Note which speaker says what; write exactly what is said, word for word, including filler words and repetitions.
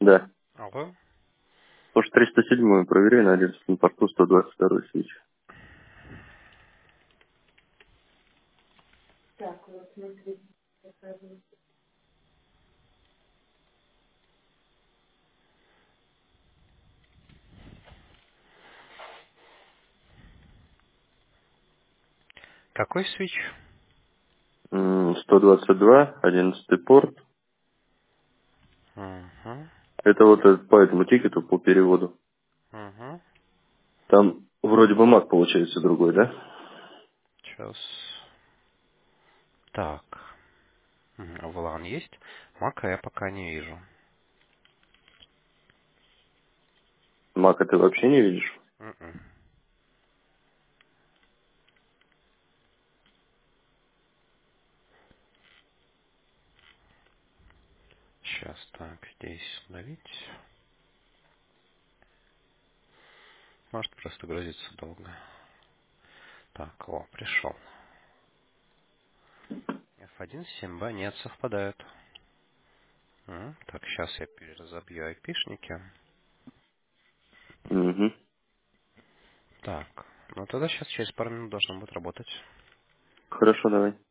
Speaker 1: Да.
Speaker 2: Алло.
Speaker 1: Может, триста седьмую проверяй на одиннадцатом порту сто двадцать второй свич.
Speaker 2: Какой свич?
Speaker 1: М, сто двадцать два, одиннадцатый порт.
Speaker 2: Угу.
Speaker 1: Это вот э, по этому тикету, по переводу.
Speaker 2: Угу.
Speaker 1: Там вроде бы мат получается другой, да?
Speaker 2: Сейчас. Так. Мгм. Влан есть. Мака я пока не вижу.
Speaker 1: Мака ты вообще не видишь?
Speaker 2: Мгм. Сейчас так, здесь давить. Может просто грузиться долго. Так, о, пришел. эф один семь бэ нет, совпадают. М, Так, сейчас я перезабью айпишники.
Speaker 1: Угу.
Speaker 2: Так, ну тогда сейчас через пару минут должно будет работать.
Speaker 1: Хорошо, давай.